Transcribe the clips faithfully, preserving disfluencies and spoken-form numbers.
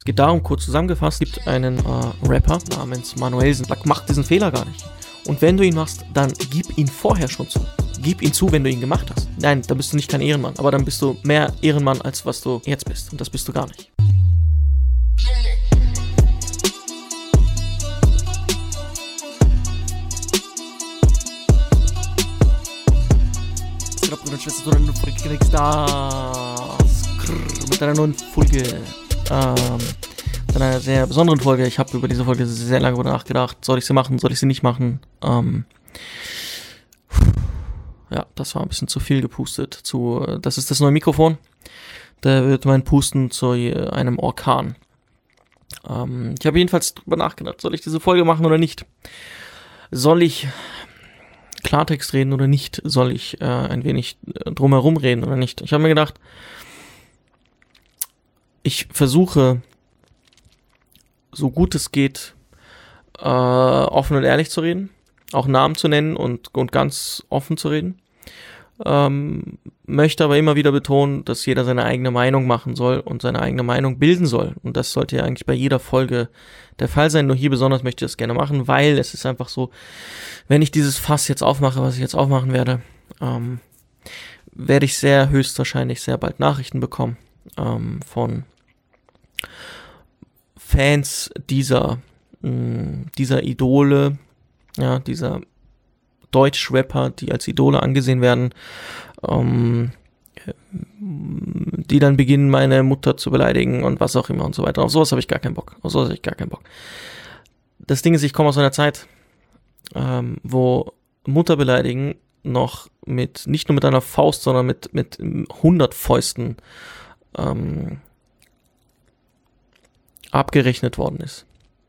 geht darum, kurz zusammengefasst, es gibt einen äh, Rapper namens Manuelsen. Mach diesen Fehler gar nicht. Und wenn du ihn machst, dann gib ihn vorher schon zu. Gib ihn zu, wenn du ihn gemacht hast. Nein, dann bist du nicht kein Ehrenmann, aber dann bist du mehr Ehrenmann, als was du jetzt bist. Und das bist du gar nicht. Mit einer neuen Folge, ähm, mit einer sehr besonderen Folge. Ich habe über diese Folge sehr lange nachgedacht. Soll ich sie machen? Soll ich sie nicht machen? Ähm, ja, das war ein bisschen zu viel gepustet. Zu, das ist das neue Mikrofon. Da wird mein Pusten zu einem Orkan. Ähm, ich habe jedenfalls drüber nachgedacht. Soll ich diese Folge machen oder nicht? Soll ich Klartext reden oder nicht? Soll ich äh, ein wenig drumherum reden oder nicht? Ich habe mir gedacht, ich versuche, so gut es geht, äh, offen und ehrlich zu reden, auch Namen zu nennen und, und ganz offen zu reden. Ähm, möchte aber immer wieder betonen, dass jeder seine eigene Meinung machen soll und seine eigene Meinung bilden soll. Und das sollte ja eigentlich bei jeder Folge der Fall sein. Nur hier besonders möchte ich das gerne machen, weil es ist einfach so, wenn ich dieses Fass jetzt aufmache, was ich jetzt aufmachen werde, ähm, werde ich sehr höchstwahrscheinlich sehr bald Nachrichten bekommen ähm, von Fans dieser, mh, dieser Idole, ja, dieser Deutsch-Rapper, die als Idole angesehen werden, ähm, die dann beginnen, meine Mutter zu beleidigen und was auch immer und so weiter. Auf sowas habe ich gar keinen Bock. Auf sowas habe ich gar keinen Bock. Das Ding ist, ich komme aus einer Zeit, ähm, wo Mutter beleidigen noch mit, nicht nur mit einer Faust, sondern mit, mit hundert Fäusten ähm, abgerechnet worden ist.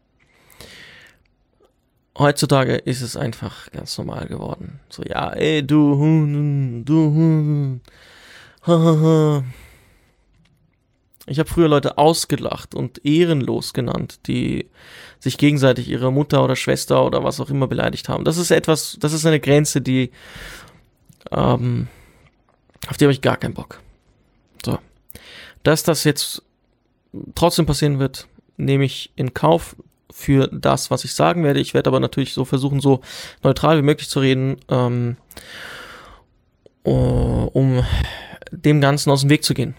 Heutzutage ist es einfach ganz normal geworden. So, ja, ey, du Hund, du Hund, ha, ha, ha. Ich habe früher Leute ausgelacht und ehrenlos genannt, die sich gegenseitig ihre Mutter oder Schwester oder was auch immer beleidigt haben. Das ist etwas, das ist eine Grenze, die, ähm, auf die habe ich gar keinen Bock. So. Dass das jetzt trotzdem passieren wird, nehme ich in Kauf für das, was ich sagen werde. Ich werde aber natürlich so versuchen, so neutral wie möglich zu reden, ähm, um dem Ganzen aus dem Weg zu gehen.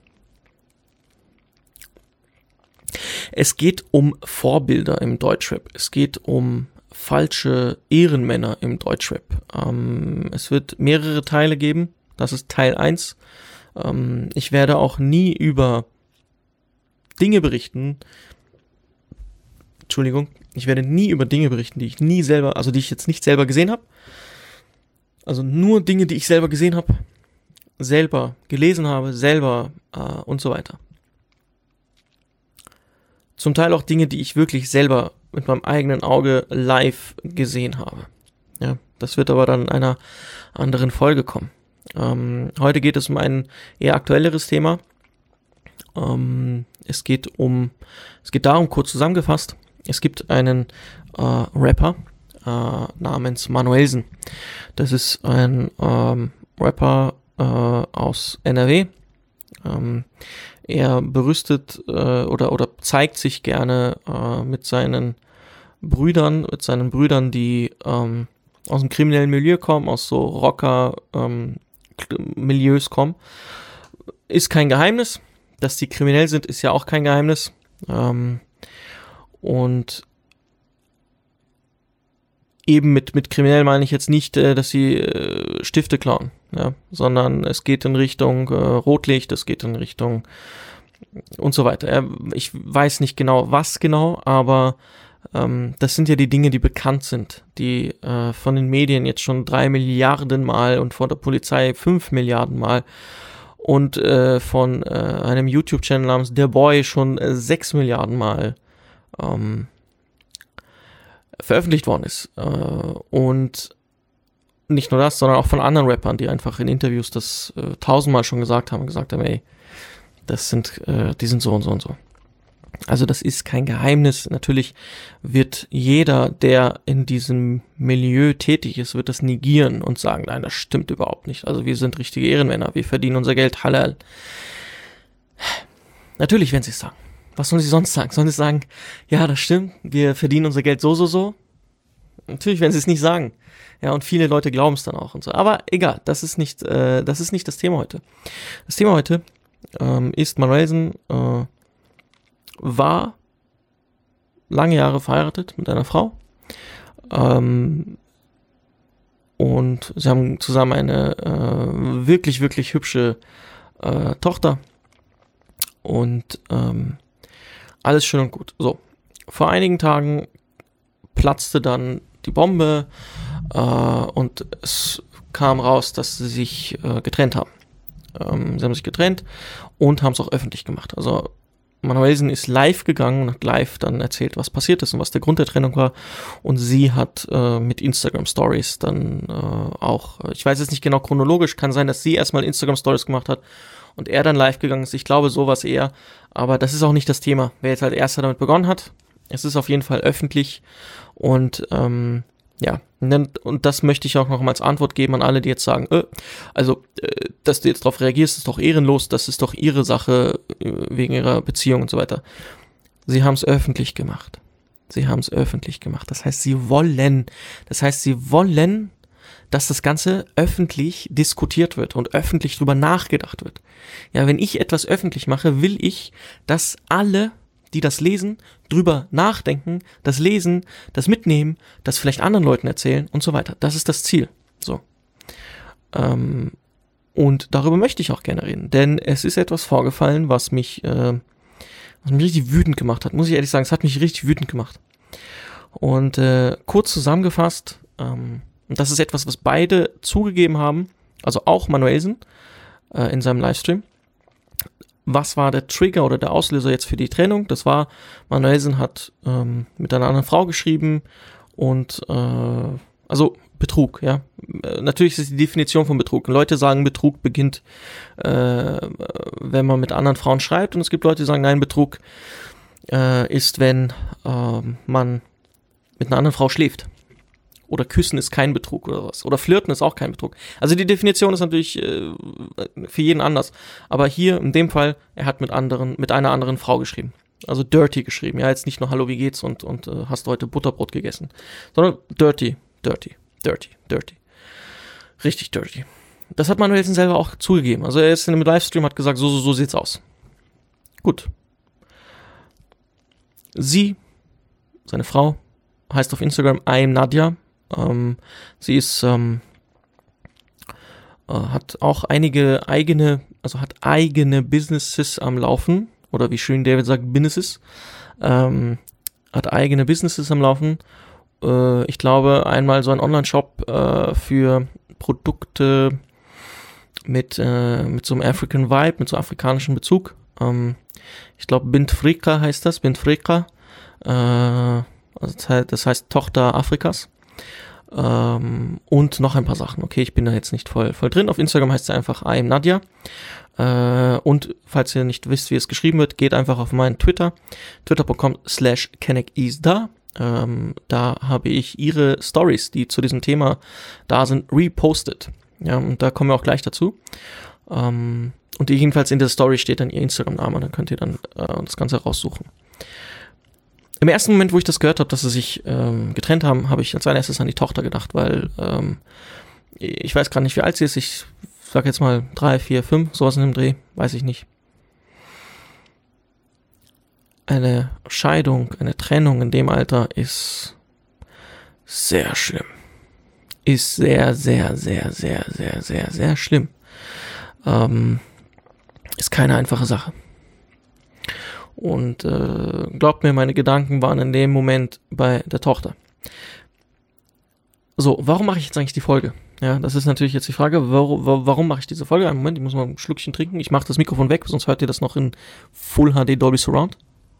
Es geht um Vorbilder im Deutschrap. Es geht um falsche Ehrenmänner im Deutschrap. Ähm, es wird mehrere Teile geben. Das ist Teil eins. Ähm, ich werde auch nie über Dinge berichten, Entschuldigung, ich werde nie über Dinge berichten, die ich nie selber, also die ich jetzt nicht selber gesehen habe. Also nur Dinge, die ich selber gesehen habe, selber gelesen habe, selber äh, und so weiter. Zum Teil auch Dinge, die ich wirklich selber mit meinem eigenen Auge live gesehen habe. Ja, das wird aber dann in einer anderen Folge kommen. Ähm, heute geht es um ein eher aktuelleres Thema. Ähm, es geht um, es geht darum, kurz zusammengefasst, es gibt einen äh, Rapper äh, namens Manuelsen. Das ist ein ähm, Rapper äh, aus N R W. Ähm, er berüstet äh, oder oder zeigt sich gerne äh, mit seinen Brüdern, mit seinen Brüdern, die ähm, aus dem kriminellen Milieu kommen, aus so Rocker-Milieus ähm, kommen. Ist kein Geheimnis. Dass die kriminell sind, ist ja auch kein Geheimnis. Ähm, und eben mit, mit kriminell meine ich jetzt nicht, äh, dass sie äh, Stifte klauen, ja, sondern es geht in Richtung äh, Rotlicht, es geht in Richtung und so weiter. Ja, ich weiß nicht genau, was genau, aber ähm, das sind ja die Dinge, die bekannt sind, die äh, von den Medien jetzt schon drei Milliarden Mal und von der Polizei fünf Milliarden Mal und äh, von äh, einem YouTube-Channel namens Der Boy schon äh, sechs Milliarden Mal ähm, veröffentlicht worden ist. Äh, und nicht nur das, sondern auch von anderen Rappern, die einfach in Interviews das äh, tausendmal schon gesagt haben, gesagt haben, ey, das sind, äh, die sind so und so und so. Also das ist kein Geheimnis. Natürlich wird jeder, der in diesem Milieu tätig ist, wird das negieren und sagen, nein, das stimmt überhaupt nicht. Also wir sind richtige Ehrenmänner, wir verdienen unser Geld halal. Natürlich werden sie es sagen. was sollen sie sonst sagen? Sollen sie sagen, ja, das stimmt, wir verdienen unser Geld so, so, so? Natürlich werden sie es nicht sagen. Ja, und viele Leute glauben es dann auch und so. Aber egal, das ist nicht, äh, das ist nicht das Thema heute. Das Thema heute ähm, ist, Manuelsen äh, war lange Jahre verheiratet mit einer Frau. Ähm, und sie haben zusammen eine äh, wirklich, wirklich hübsche äh, Tochter. Und ähm, alles schön und gut. So, vor einigen Tagen platzte dann die Bombe äh, und es kam raus, dass sie sich äh, getrennt haben. Ähm, sie haben sich getrennt und haben es auch öffentlich gemacht. Also Manuelsen ist live gegangen und hat live dann erzählt, was passiert ist und was der Grund der Trennung war. Und sie hat äh, mit Instagram Stories dann äh, auch, ich weiß jetzt nicht genau chronologisch, kann sein, dass sie erstmal Instagram Stories gemacht hat und er dann live gegangen ist. Ich glaube sowas eher, aber das ist auch nicht das Thema. Wer jetzt als erster damit begonnen hat, es ist auf jeden Fall öffentlich und ähm, ja, und das möchte ich auch noch mal als Antwort geben an alle, die jetzt sagen, äh, also, äh, dass du jetzt darauf reagierst, ist doch ehrenlos, das ist doch ihre Sache äh, wegen ihrer Beziehung und so weiter. Sie haben es öffentlich gemacht. Sie haben es öffentlich gemacht. Das heißt, sie wollen, das heißt, sie wollen, dass das Ganze öffentlich diskutiert wird und öffentlich drüber nachgedacht wird. Ja, wenn ich etwas öffentlich mache, will ich, dass alle, die das lesen, drüber nachdenken, das lesen, das mitnehmen, das vielleicht anderen Leuten erzählen und so weiter. Das ist das Ziel. So. Ähm, und darüber möchte ich auch gerne reden, denn es ist etwas vorgefallen, was mich, äh, was mich richtig wütend gemacht hat. Muss ich ehrlich sagen, es hat mich richtig wütend gemacht. Und äh, kurz zusammengefasst, ähm, und das ist etwas, was beide zugegeben haben, also auch Manuelsen äh, in seinem Livestream. Was war der Trigger oder der Auslöser jetzt für die Trennung? Das war, Manuelsen hat ähm, mit einer anderen Frau geschrieben und, äh, also Betrug, ja. Äh, natürlich ist es die Definition von Betrug. Leute sagen, Betrug beginnt, äh, wenn man mit anderen Frauen schreibt, und es gibt Leute, die sagen, nein, Betrug äh, ist, wenn äh, man mit einer anderen Frau schläft. Oder küssen ist kein Betrug oder was. Oder flirten ist auch kein Betrug. Also die Definition ist natürlich äh, für jeden anders. Aber hier in dem Fall, er hat mit anderen, mit einer anderen Frau geschrieben. Also dirty geschrieben. Ja, jetzt nicht nur Hallo, wie geht's und, und äh, hast du heute Butterbrot gegessen. Sondern dirty, dirty, dirty, dirty. Richtig dirty. Das hat Manuelsen selber auch zugegeben. Also er ist in einem Livestream, hat gesagt, so, so, so sieht's aus. Gut. Sie, seine Frau, heißt auf Instagram I am Nadja. Ähm, sie ist, ähm, äh, hat auch einige eigene, also hat eigene Businesses am Laufen, oder wie schön David sagt, Businesses, ähm, hat eigene Businesses am Laufen. Äh, ich glaube, einmal so ein Online-Shop äh, für Produkte mit, äh, mit so einem African Vibe, mit so afrikanischem Bezug. Ähm, ich glaube, Bint Frika heißt das, Bint Frika, äh, also das heißt, das heißt Tochter Afrikas. Ähm, und noch ein paar Sachen. Okay, ich bin da jetzt nicht voll, voll drin. Auf Instagram heißt sie einfach I am Nadja. Äh, und falls ihr nicht wisst, wie es geschrieben wird, geht einfach auf meinen Twitter. Twitter.com slash KennecIsda. Ähm, da habe ich ihre Stories, die zu diesem Thema da sind, repostet. Ja, und da kommen wir auch gleich dazu. Ähm, und jedenfalls in der Story steht dann ihr Instagram-Name. Dann könnt ihr dann äh, das Ganze raussuchen. Im ersten Moment, wo ich das gehört habe, dass sie sich ähm, getrennt haben, habe ich als allererstes an die Tochter gedacht, weil ähm, ich weiß gerade nicht, wie alt sie ist. Ich sag jetzt mal drei, vier, fünf, sowas in dem Dreh, weiß ich nicht. Eine Scheidung, eine Trennung in dem Alter ist sehr schlimm. Ist sehr, sehr, sehr, sehr, sehr, sehr, sehr schlimm. Ähm, ist keine einfache Sache. Und äh, glaubt mir, meine Gedanken waren in dem Moment bei der Tochter. So, warum mache ich jetzt eigentlich die Folge? Ja, das ist natürlich jetzt die Frage, warum, warum mache ich diese Folge? Einen Moment, ich muss mal ein Schlückchen trinken. Ich mache das Mikrofon weg, sonst hört ihr das noch in Full H D Dolby Surround.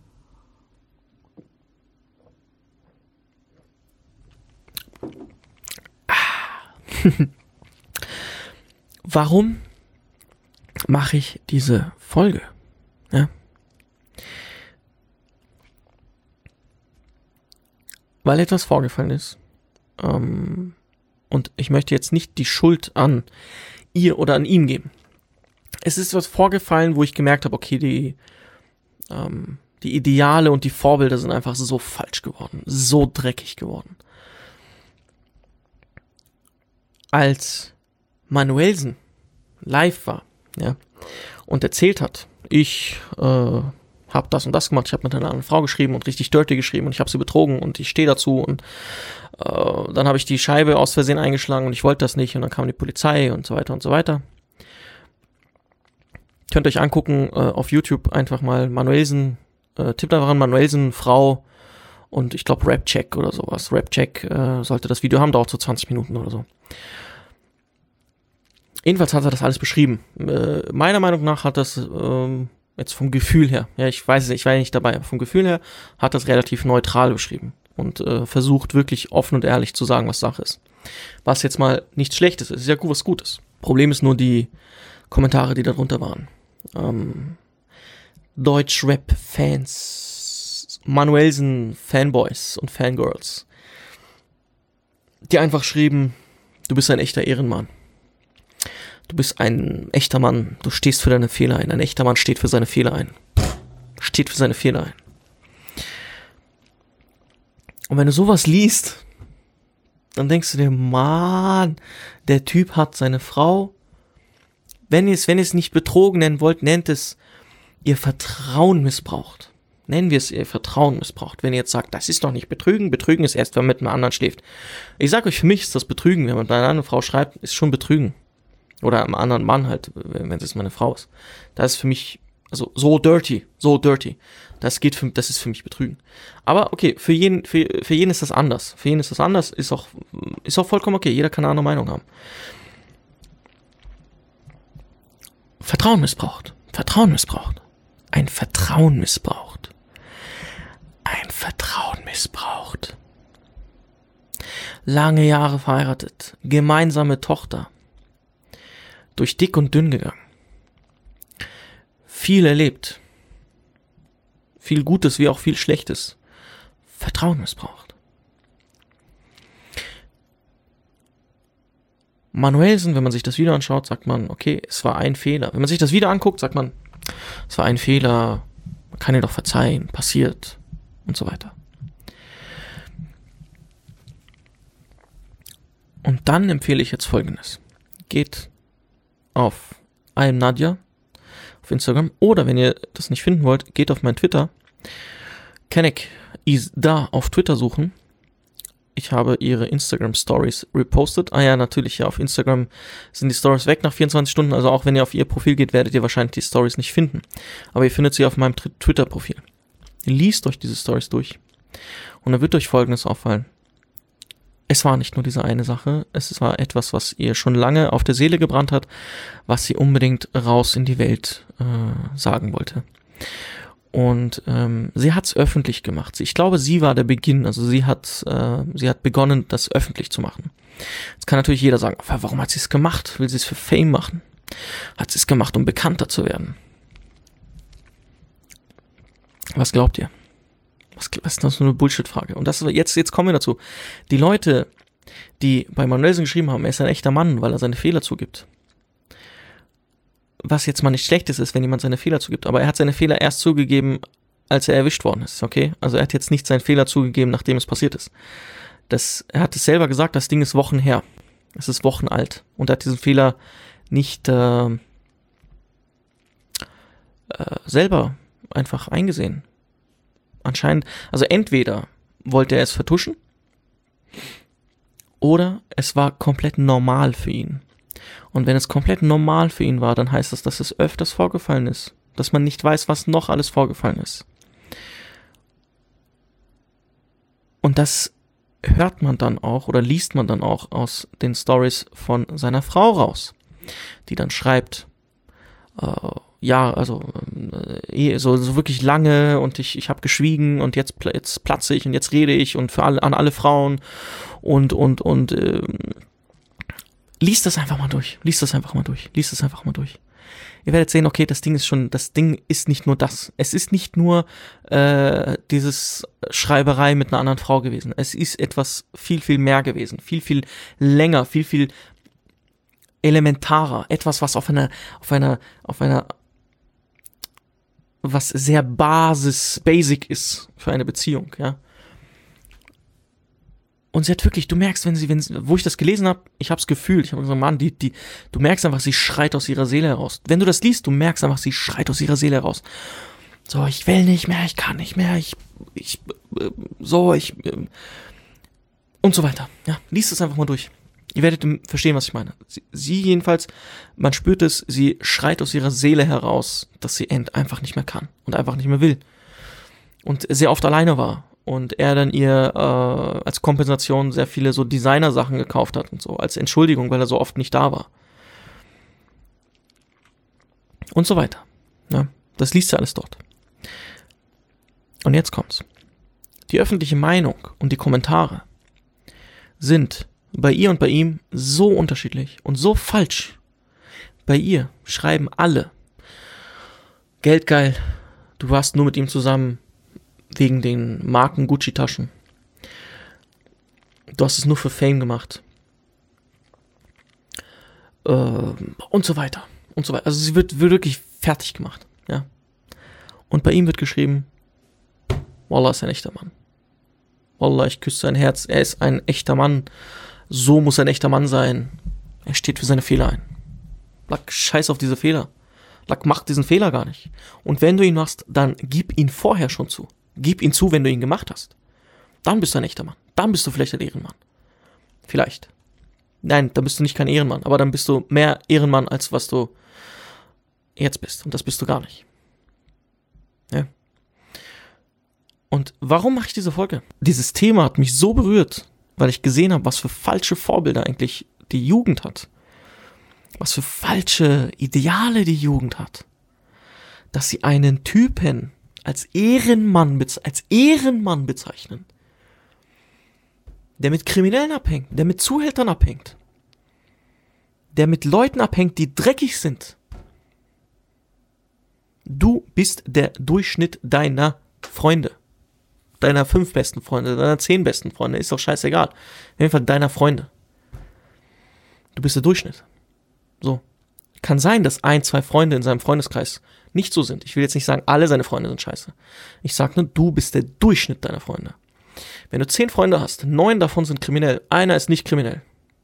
Warum mache ich diese Folge? Ja. Weil etwas vorgefallen ist. Ähm, und ich möchte jetzt nicht die Schuld an ihr oder an ihm geben. Es ist was vorgefallen, wo ich gemerkt habe, okay, die, ähm, Die Ideale und die Vorbilder sind einfach so falsch geworden, so dreckig geworden. Als Manuelsen live war, ja, und erzählt hat, ich äh, habe das und das gemacht, ich habe mit einer anderen Frau geschrieben und richtig dirty geschrieben und ich habe sie betrogen und ich stehe dazu und äh, dann habe ich die Scheibe aus Versehen eingeschlagen und ich wollte das nicht und dann kam die Polizei und so weiter und so weiter. Könnt ihr euch angucken, äh, auf YouTube einfach mal Manuelsen, äh, tippt einfach an Manuelsen, Frau und ich glaube Rap-Check oder sowas. Rap-Check äh, sollte das Video haben, dauert so zwanzig Minuten oder so. Jedenfalls hat er das alles beschrieben. Äh, meiner Meinung nach hat das, ähm, jetzt vom Gefühl her, ja, ich weiß es, ich war ja nicht dabei, aber vom Gefühl her hat das relativ neutral beschrieben und äh, versucht wirklich offen und ehrlich zu sagen, was Sache ist. Was jetzt mal nichts Schlechtes ist, ist ja gut, was Gutes. Problem ist nur die Kommentare, die darunter waren. Ähm, Deutsch-Rap-Fans, Manuelsen-Fanboys und Fangirls, die einfach schrieben, du bist ein echter Ehrenmann. Du bist ein echter Mann, du stehst für deine Fehler ein. Ein echter Mann steht für seine Fehler ein. Steht für seine Fehler ein. Und wenn du sowas liest, dann denkst du dir, Mann, der Typ hat seine Frau, wenn ihr es, wenn ihr es nicht betrogen nennen wollt, nennt es ihr Vertrauen missbraucht. Nennen wir es ihr Vertrauen missbraucht. Wenn ihr jetzt sagt, das ist doch nicht Betrügen, Betrügen ist erst, wenn man mit einem anderen schläft. Ich sag euch, für mich ist das Betrügen, wenn man mit einer anderen Frau schreibt, ist schon Betrügen. Oder einem anderen Mann halt, wenn es meine Frau ist. Das ist für mich, also so dirty, so dirty. Das geht für, das ist für mich Betrügen. Aber okay, für jeden, für, für jeden ist das anders. Für jeden ist das anders, ist auch, ist auch vollkommen okay. Jeder kann eine andere Meinung haben. Vertrauen missbraucht. Vertrauen missbraucht. Ein Vertrauen missbraucht. Ein Vertrauen missbraucht. Lange Jahre verheiratet. Gemeinsame Tochter. Durch dick und dünn gegangen. Viel erlebt. Viel Gutes wie auch viel Schlechtes. Vertrauen missbraucht. Manuelsen, wenn man sich das Video anschaut, sagt man, okay, es war ein Fehler. Wenn man sich das Video anguckt, sagt man, es war ein Fehler, man kann ihn doch verzeihen, passiert und so weiter. Und dann empfehle ich jetzt Folgendes. Geht auf I am Nadja auf Instagram oder wenn ihr das nicht finden wollt, geht auf mein Twitter. Kenneck is da auf Twitter suchen. Ich habe ihre Instagram Stories repostet. Ah ja, natürlich, ja, auf Instagram sind die Stories weg nach vierundzwanzig Stunden, also auch wenn ihr auf ihr Profil geht, werdet ihr wahrscheinlich die Stories nicht finden. Aber ihr findet sie auf meinem Twitter-Profil. Liest euch diese Stories durch und dann wird euch Folgendes auffallen. Es war nicht nur diese eine Sache, es war etwas, was ihr schon lange auf der Seele gebrannt hat, was sie unbedingt raus in die Welt äh, sagen wollte. Und ähm, sie hat es öffentlich gemacht. Ich glaube, sie war der Beginn, also sie hat äh, sie hat begonnen, das öffentlich zu machen. Jetzt kann natürlich jeder sagen, warum hat sie es gemacht? Will sie es für Fame machen? Hat sie es gemacht, um bekannter zu werden? Was glaubt ihr? Was, was ist das für eine Bullshit-Frage? Und das ist, jetzt, jetzt kommen wir dazu. Die Leute, die bei Manuelsen geschrieben haben, er ist ein echter Mann, weil er seine Fehler zugibt. Was jetzt mal nicht schlecht ist, ist, wenn jemand seine Fehler zugibt. Aber er hat seine Fehler erst zugegeben, als er erwischt worden ist, okay? Also er hat jetzt nicht seinen Fehler zugegeben, nachdem es passiert ist. Das, er hat es selber gesagt, das Ding ist Wochen her. Es ist Wochen alt. Und er hat diesen Fehler nicht äh, äh, selber einfach eingesehen. Anscheinend, also entweder wollte er es vertuschen oder es war komplett normal für ihn. Und wenn es komplett normal für ihn war, dann heißt das, dass es öfters vorgefallen ist. Dass man nicht weiß, was noch alles vorgefallen ist. Und das hört man dann auch oder liest man dann auch aus den Stories von seiner Frau raus, die dann schreibt, äh, ja, also äh, so, so wirklich lange und ich, ich habe geschwiegen und jetzt, jetzt platze ich und jetzt rede ich und für alle, an alle Frauen und, und, und äh, liest das einfach mal durch, liest das einfach mal durch, liest das einfach mal durch. Ihr werdet sehen, okay, das Ding ist schon, das Ding ist nicht nur das. Es ist nicht nur äh, dieses Schreiberei mit einer anderen Frau gewesen. Es ist etwas viel, viel mehr gewesen, viel, viel länger, viel, viel elementarer. Etwas, was auf einer, auf einer, auf einer was sehr Basis, basic ist für eine Beziehung, ja. Und sie hat wirklich, du merkst, wenn sie, wenn sie, wo ich das gelesen habe, ich habe es gefühlt, ich habe gesagt, Mann, die, die, du merkst einfach, sie schreit aus ihrer Seele heraus. Wenn du das liest, du merkst einfach, sie schreit aus ihrer Seele heraus. So, ich will nicht mehr, ich kann nicht mehr, ich, ich, äh, so, ich, äh, und so weiter. Ja, liest es einfach mal durch. Ihr werdet verstehen, was ich meine. Sie, sie jedenfalls, man spürt es, sie schreit aus ihrer Seele heraus, dass sie einfach nicht mehr kann und einfach nicht mehr will. Und sehr oft alleine war. Und er dann ihr äh, als Kompensation sehr viele so Designer-Sachen gekauft hat und so, als Entschuldigung, weil er so oft nicht da war. Und so weiter. Ja, das liest du alles dort. Und jetzt kommt's. Die öffentliche Meinung und die Kommentare sind bei ihr und bei ihm so unterschiedlich und so falsch. Bei ihr schreiben alle: Geldgeil, du warst nur mit ihm zusammen wegen den Marken Gucci-Taschen. Du hast es nur für Fame gemacht. Äh, und so weiter. Und so weiter. Also sie wird, wird wirklich fertig gemacht. Ja. Und bei ihm wird geschrieben: Wallah ist ein echter Mann. Wallah, ich küsse sein Herz. Er ist ein echter Mann. So muss ein echter Mann sein. Er steht für seine Fehler ein. Lack, scheiß auf diese Fehler. Lack, mach diesen Fehler gar nicht. Und wenn du ihn machst, dann gib ihn vorher schon zu. Gib ihn zu, wenn du ihn gemacht hast. Dann bist du ein echter Mann. Dann bist du vielleicht ein Ehrenmann. Vielleicht. Nein, dann bist du nicht kein Ehrenmann. Aber dann bist du mehr Ehrenmann, als was du jetzt bist. Und das bist du gar nicht. Ja. Und warum mache ich diese Folge? Dieses Thema hat mich so berührt, weil ich gesehen habe, was für falsche Vorbilder eigentlich die Jugend hat. Was für falsche Ideale die Jugend hat. Dass sie einen Typen als Ehrenmann, als Ehrenmann bezeichnen, der mit Kriminellen abhängt, der mit Zuhältern abhängt, der mit Leuten abhängt, die dreckig sind. Du bist der Durchschnitt deiner Freunde. Deiner fünf besten Freunde, deiner zehn besten Freunde, ist doch scheißegal. Auf jeden Fall deiner Freunde. Du bist der Durchschnitt. So. Kann sein, dass ein, zwei Freunde in seinem Freundeskreis nicht so sind. Ich will jetzt nicht sagen, alle seine Freunde sind scheiße. Ich sage nur, du bist der Durchschnitt deiner Freunde. Wenn du zehn Freunde hast, neun davon sind kriminell, einer ist nicht kriminell.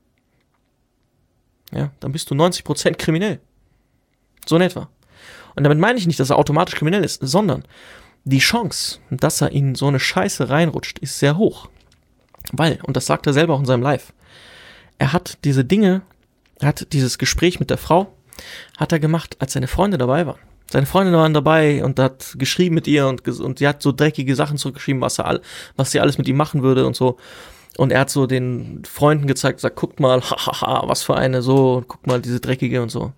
Ja, dann bist du neunzig Prozent kriminell. So in etwa. Und damit meine ich nicht, dass er automatisch kriminell ist, sondern die Chance, dass er in so eine Scheiße reinrutscht, ist sehr hoch. Weil, und das sagt er selber auch in seinem Live, er hat diese Dinge, er hat dieses Gespräch mit der Frau, hat er gemacht, als seine Freunde dabei waren. Seine Freunde waren dabei und hat geschrieben mit ihr und, und sie hat so dreckige Sachen zurückgeschrieben, was er all, was sie alles mit ihm machen würde und so. Und er hat so den Freunden gezeigt, sagt, guckt mal, hahaha, was für eine, so, guck mal, diese dreckige und so.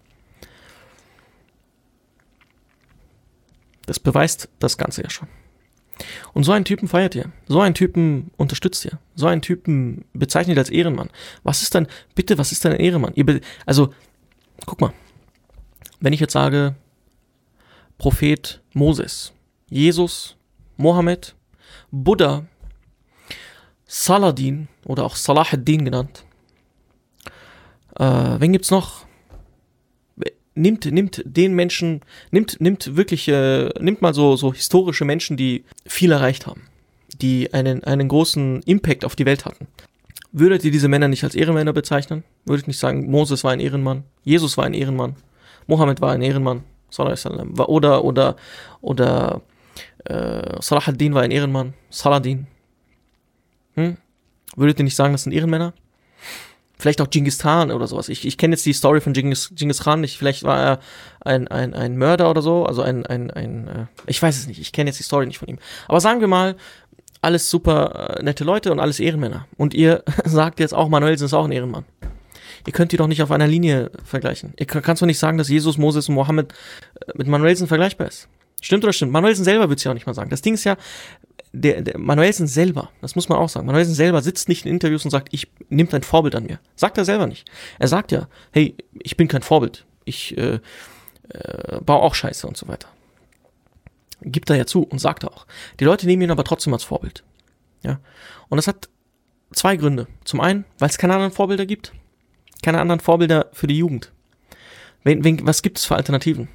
Das beweist das Ganze ja schon. Und so einen Typen feiert ihr. So einen Typen unterstützt ihr. So einen Typen bezeichnet ihr als Ehrenmann. Was ist denn, bitte, was ist denn ein Ehrenmann? Ihr be- also, guck mal. Wenn ich jetzt sage, Prophet Moses, Jesus, Mohammed, Buddha, Saladin oder auch Salah ad-Din genannt. Äh, wen gibt's noch? Nimmt, nimmt den Menschen, nimmt, nimmt wirklich, äh, nimmt mal so, so historische Menschen, die viel erreicht haben, die einen, einen großen Impact auf die Welt hatten. Würdet ihr diese Männer nicht als Ehrenmänner bezeichnen? Würdet ihr nicht sagen, Moses war ein Ehrenmann, Jesus war ein Ehrenmann, Mohammed war ein Ehrenmann, oder, oder, oder, äh, Salah ad-Din war ein Ehrenmann, Saladin. Hm? Würdet ihr nicht sagen, das sind Ehrenmänner? Vielleicht auch Genghis Khan oder sowas. Ich, ich kenne jetzt die Story von Genghis, Genghis Khan nicht. Vielleicht war er ein, ein, ein Mörder oder so. Also ein, ein, ein äh, ich weiß es nicht. Ich kenne jetzt die Story nicht von ihm. Aber sagen wir mal, alles super äh, nette Leute und alles Ehrenmänner. Und ihr sagt jetzt auch, Manuelsen ist auch ein Ehrenmann. Ihr könnt die doch nicht auf einer Linie vergleichen. Ihr kannst doch nicht sagen, dass Jesus, Moses und Mohammed äh, mit Manuelsen vergleichbar ist. Stimmt oder stimmt? Manuelsen selber wird es ja auch nicht mal sagen. Das Ding ist ja, der, der Manuelsen selber, das muss man auch sagen, Manuelsen selber sitzt nicht in Interviews und sagt, ich nehme ein Vorbild an mir. Sagt er selber nicht. Er sagt ja, hey, ich bin kein Vorbild. Ich äh, äh, baue auch Scheiße und so weiter. Gibt er ja zu und sagt er auch. Die Leute nehmen ihn aber trotzdem als Vorbild. Ja. Und das hat zwei Gründe. Zum einen, weil es keine anderen Vorbilder gibt. Keine anderen Vorbilder für die Jugend. Wen, wen, was gibt es für Alternativen?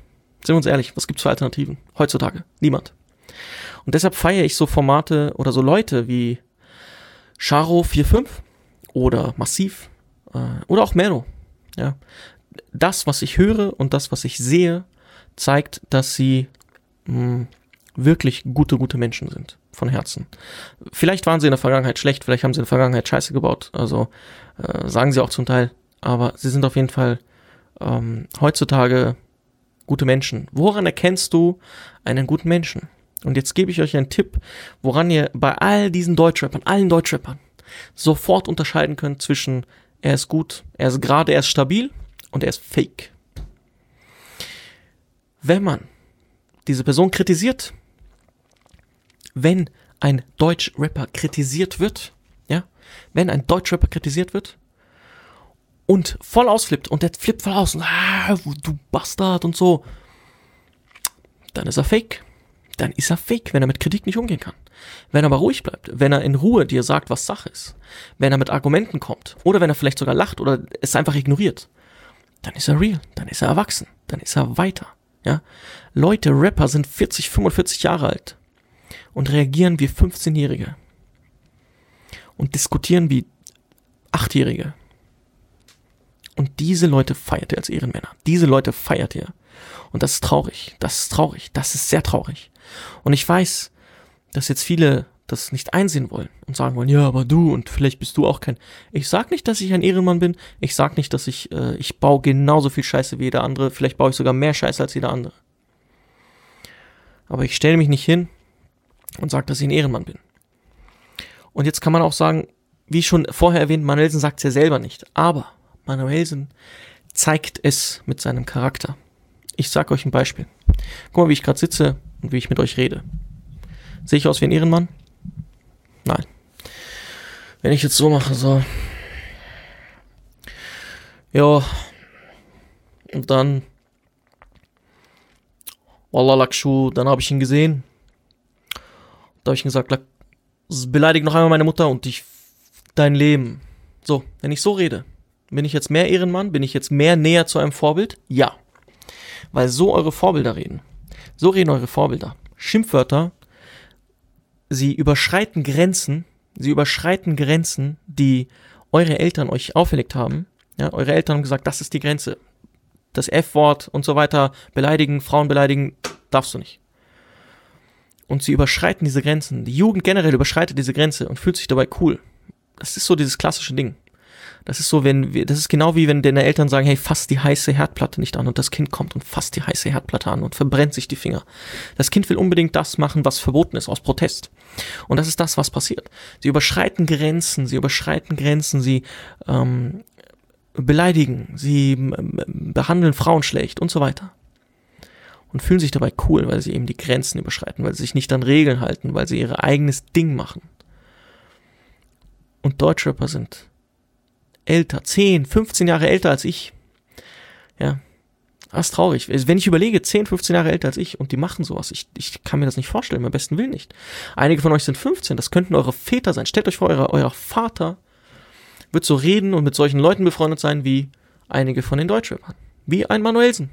Sind wir uns ehrlich, was gibt's für Alternativen? Heutzutage. Niemand. Und deshalb feiere ich so Formate oder so Leute wie Charo vier fünf oder Massiv äh, oder auch Mero. Ja. Das, was ich höre und das, was ich sehe, zeigt, dass sie mh, wirklich gute, gute Menschen sind. Von Herzen. Vielleicht waren sie in der Vergangenheit schlecht, vielleicht haben sie in der Vergangenheit Scheiße gebaut. Also äh, sagen sie auch zum Teil. Aber sie sind auf jeden Fall ähm, heutzutage gute Menschen. Woran erkennst du einen guten Menschen? Und jetzt gebe ich euch einen Tipp, woran ihr bei all diesen Deutschrappern, allen Deutschrappern, sofort unterscheiden könnt zwischen er ist gut, er ist gerade, er ist stabil und er ist fake. Wenn man diese Person kritisiert, wenn ein Deutschrapper kritisiert wird, ja, wenn ein Deutschrapper kritisiert wird und voll ausflippt und der flippt voll aus und ah, du Bastard und so, dann ist er fake. Dann ist er fake, wenn er mit Kritik nicht umgehen kann. Wenn er aber ruhig bleibt, wenn er in Ruhe dir sagt, was Sache ist, wenn er mit Argumenten kommt oder wenn er vielleicht sogar lacht oder es einfach ignoriert, dann ist er real, dann ist er erwachsen, dann ist er weiter. Ja? Leute, Rapper sind vierzig, fünfundvierzig Jahre alt und reagieren wie fünfzehnjährige und diskutieren wie achtjährige. Und diese Leute feiert ihr als Ehrenmänner. Diese Leute feiert ihr. Und das ist traurig. Das ist traurig. Das ist sehr traurig. Und ich weiß, dass jetzt viele das nicht einsehen wollen und sagen wollen, ja, aber du und vielleicht bist du auch kein... Ich sag nicht, dass ich ein Ehrenmann bin. Ich sag nicht, dass ich... Äh, ich baue genauso viel Scheiße wie jeder andere. Vielleicht baue ich sogar mehr Scheiße als jeder andere. Aber ich stelle mich nicht hin und sage, dass ich ein Ehrenmann bin. Und jetzt kann man auch sagen, wie schon vorher erwähnt, Manuellsen sagt es ja selber nicht. Aber Manuellsen zeigt es mit seinem Charakter. Ich sag euch ein Beispiel. Guck mal, wie ich gerade sitze und wie ich mit euch rede. Sehe ich aus wie ein Ehrenmann? Nein. Wenn ich jetzt so mache, so. Ja. Und dann. Wallah Lakshu, dann habe ich ihn gesehen. Da habe ich ihm gesagt, beleidige noch einmal meine Mutter und ich dein Leben. So, wenn ich so rede, bin ich jetzt mehr Ehrenmann? Bin ich jetzt mehr näher zu einem Vorbild? Ja. Weil so eure Vorbilder reden. So reden eure Vorbilder. Schimpfwörter, sie überschreiten Grenzen, sie überschreiten Grenzen, die eure Eltern euch auferlegt haben. Ja, eure Eltern haben gesagt, das ist die Grenze. Das F-Wort und so weiter, beleidigen, Frauen beleidigen, darfst du nicht. Und sie überschreiten diese Grenzen. Die Jugend generell überschreitet diese Grenze und fühlt sich dabei cool. Das ist so dieses klassische Ding. Das ist so, wenn wir, das ist genau wie wenn deine Eltern sagen, hey, fass die heiße Herdplatte nicht an und das Kind kommt und fasst die heiße Herdplatte an und verbrennt sich die Finger. Das Kind will unbedingt das machen, was verboten ist, aus Protest. Und das ist das, was passiert. Sie überschreiten Grenzen, sie überschreiten Grenzen, sie ähm, beleidigen, sie ähm, behandeln Frauen schlecht und so weiter. Und fühlen sich dabei cool, weil sie eben die Grenzen überschreiten, weil sie sich nicht an Regeln halten, weil sie ihr eigenes Ding machen. Und Deutschrapper sind älter, zehn, fünfzehn Jahre älter als ich. Ja, das ist traurig. Wenn ich überlege, zehn, fünfzehn Jahre älter als ich und die machen sowas, ich, ich kann mir das nicht vorstellen, beim besten Willen nicht. Einige von euch sind fünfzehn, das könnten eure Väter sein. Stellt euch vor, euer, euer Vater wird so reden und mit solchen Leuten befreundet sein wie einige von den Deutschrappern. Wie ein Manuellsen.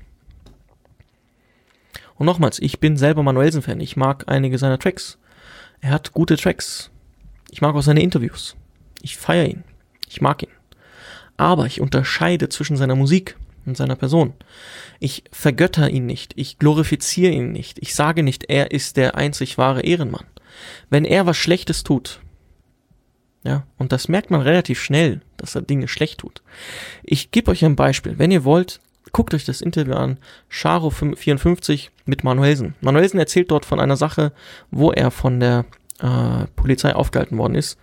Und nochmals, ich bin selber Manuellsen-Fan. Ich mag einige seiner Tracks. Er hat gute Tracks. Ich mag auch seine Interviews. Ich feiere ihn. Ich mag ihn. Aber ich unterscheide zwischen seiner Musik und seiner Person. Ich vergötter ihn nicht. Ich glorifiziere ihn nicht. Ich sage nicht, er ist der einzig wahre Ehrenmann. Wenn er was Schlechtes tut, ja, und das merkt man relativ schnell, dass er Dinge schlecht tut. Ich gebe euch ein Beispiel. Wenn ihr wollt, guckt euch das Interview an, Charo vierundfünfzig mit Manuellsen. Manuellsen erzählt dort von einer Sache, wo er von der äh, Polizei aufgehalten worden ist.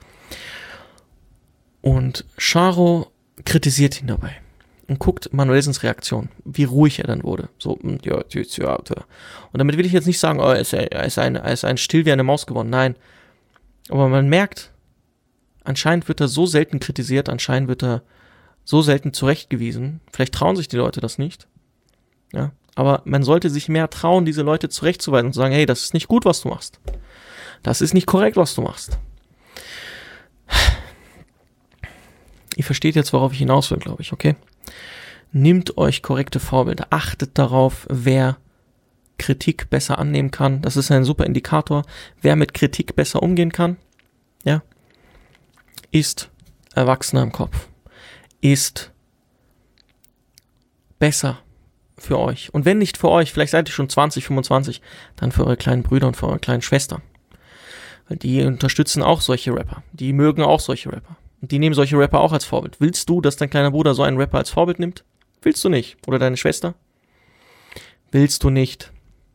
Und Charo kritisiert ihn dabei und guckt Manuellsens Reaktion, wie ruhig er dann wurde. So, ja, ja, ja. Und damit will ich jetzt nicht sagen, oh, er ist, er ist, ein, er ist ein still wie eine Maus geworden. Nein. Aber man merkt, anscheinend wird er so selten kritisiert, anscheinend wird er so selten zurechtgewiesen. Vielleicht trauen sich die Leute das nicht. Ja. Aber man sollte sich mehr trauen, diese Leute zurechtzuweisen und zu sagen, hey, das ist nicht gut, was du machst. Das ist nicht korrekt, was du machst. Ihr versteht jetzt, worauf ich hinaus will, glaube ich, okay? Nehmt euch korrekte Vorbilder. Achtet darauf, wer Kritik besser annehmen kann. Das ist ein super Indikator. Wer mit Kritik besser umgehen kann, ja, ist erwachsener im Kopf, ist besser für euch. Und wenn nicht für euch, vielleicht seid ihr schon zwanzig, fünfundzwanzig, dann für eure kleinen Brüder und für eure kleinen Schwestern. Weil die unterstützen auch solche Rapper. Die mögen auch solche Rapper. Und die nehmen solche Rapper auch als Vorbild. Willst du, dass dein kleiner Bruder so einen Rapper als Vorbild nimmt? Willst du nicht? Oder deine Schwester? Willst du nicht?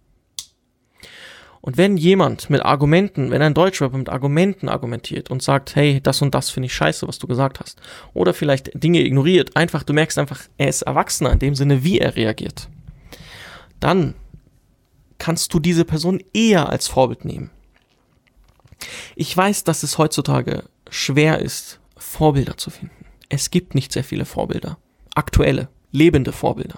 Und wenn jemand mit Argumenten, wenn ein Deutschrapper mit Argumenten argumentiert und sagt, hey, das und das finde ich scheiße, was du gesagt hast, oder vielleicht Dinge ignoriert, einfach, du merkst einfach, er ist erwachsener in dem Sinne, wie er reagiert, dann kannst du diese Person eher als Vorbild nehmen. Ich weiß, dass es heutzutage schwer ist, Vorbilder zu finden. Es gibt nicht sehr viele Vorbilder. Aktuelle, lebende Vorbilder.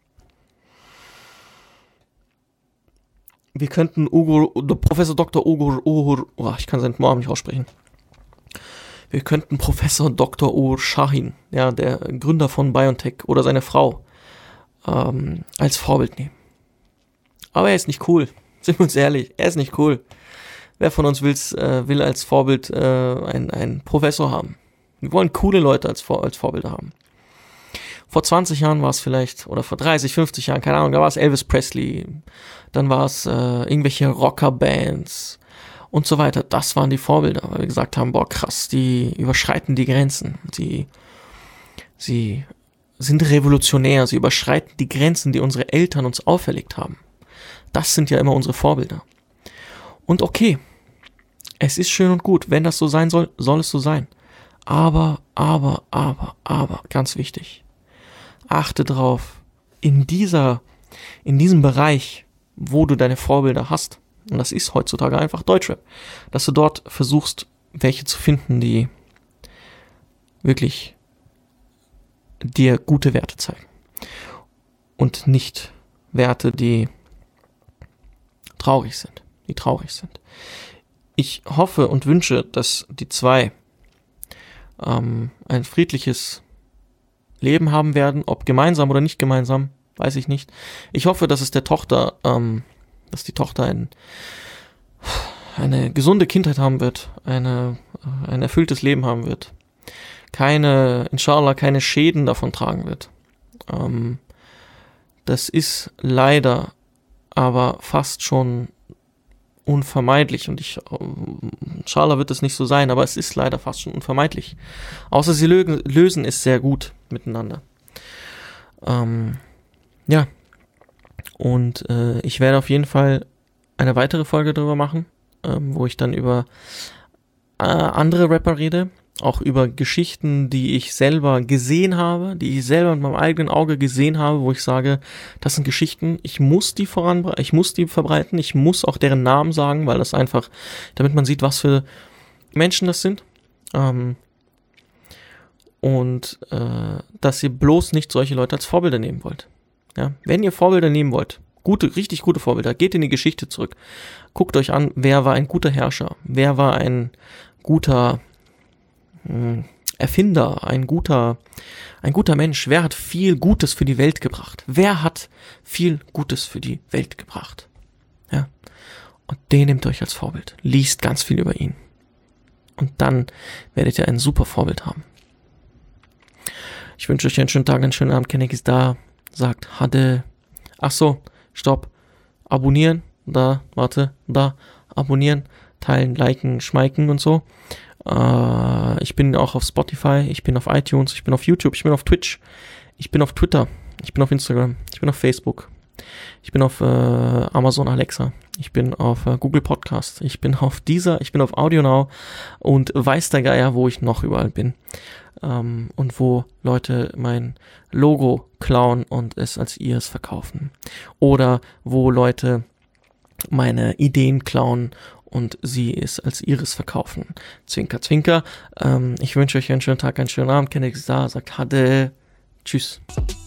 Wir könnten Ugur, Professor Doktor Ugur, Ugur, oh, ich kann seinen Namen nicht aussprechen. Wir könnten Professor Doktor Uğur Şahin, ja, der Gründer von BioNTech, oder seine Frau, ähm, als Vorbild nehmen. Aber er ist nicht cool. Sind wir uns ehrlich, er ist nicht cool. Wer von uns will's, äh, will als Vorbild äh, einen, einen Professor haben? Wir wollen coole Leute als, Vor- als Vorbilder haben. Vor zwanzig Jahren war es vielleicht, oder vor dreißig, fünfzig Jahren, keine Ahnung, da war es Elvis Presley, dann war es äh, irgendwelche Rockerbands und so weiter. Das waren die Vorbilder, weil wir gesagt haben, boah krass, die überschreiten die Grenzen, sie, sie sind revolutionär, sie überschreiten die Grenzen, die unsere Eltern uns auferlegt haben. Das sind ja immer unsere Vorbilder. Und okay, es ist schön und gut, wenn das so sein soll, soll es so sein. Aber, aber, aber, aber, ganz wichtig, achte drauf, in dieser, in diesem Bereich, wo du deine Vorbilder hast, und das ist heutzutage einfach Deutschrap, dass du dort versuchst, welche zu finden, die wirklich dir gute Werte zeigen. Und nicht Werte, die traurig sind, die traurig sind. Ich hoffe und wünsche, dass die zwei ähm, ein friedliches Leben haben werden, ob gemeinsam oder nicht gemeinsam, weiß ich nicht. Ich hoffe, dass es der Tochter, ähm, dass die Tochter ein, eine gesunde Kindheit haben wird, eine, ein erfülltes Leben haben wird, keine, inshallah, keine Schäden davon tragen wird. Ähm, das ist leider aber fast schon unvermeidlich und ich, inshallah wird es nicht so sein, aber es ist leider fast schon unvermeidlich. Außer sie lösen, lösen es sehr gut miteinander. Ähm, ja, und äh, ich werde auf jeden Fall eine weitere Folge darüber machen, ähm, wo ich dann über äh, andere Rapper rede, auch über Geschichten, die ich selber gesehen habe, die ich selber mit meinem eigenen Auge gesehen habe, wo ich sage, das sind Geschichten, ich muss die voran, ich muss die verbreiten, ich muss auch deren Namen sagen, weil das einfach, damit man sieht, was für Menschen das sind. Ähm, und äh, dass ihr bloß nicht solche Leute als Vorbilder nehmen wollt. Ja? Wenn ihr Vorbilder nehmen wollt, gute, richtig gute Vorbilder, geht in die Geschichte zurück. Guckt euch an, wer war ein guter Herrscher, wer war ein guter Erfinder, ein guter, ein guter Mensch. Wer hat viel Gutes für die Welt gebracht? Wer hat viel Gutes für die Welt gebracht? Ja. Und den nehmt euch als Vorbild. Liest ganz viel über ihn. Und dann werdet ihr ein super Vorbild haben. Ich wünsche euch einen schönen Tag, einen schönen Abend. Kenneck ist da. Sagt Hade. Ach so, stopp. Abonnieren. Da, warte, da. Abonnieren. Teilen, liken, schmeiken und so. Uh, ich bin auch auf Spotify, ich bin auf iTunes, ich bin auf YouTube, ich bin auf Twitch, ich bin auf Twitter, ich bin auf Instagram, ich bin auf Facebook, ich bin auf uh, Amazon Alexa, ich bin auf uh, Google Podcast, ich bin auf Deezer, ich bin auf AudioNow und weiß der Geier, wo ich noch überall bin. Um, und wo Leute mein Logo klauen und es als ihres verkaufen. Oder wo Leute meine Ideen klauen und sie es als ihres verkaufen. Zwinker, zwinker. Ähm, ich wünsche euch einen schönen Tag, einen schönen Abend. Kenneck ist da, sagt Hade. Tschüss.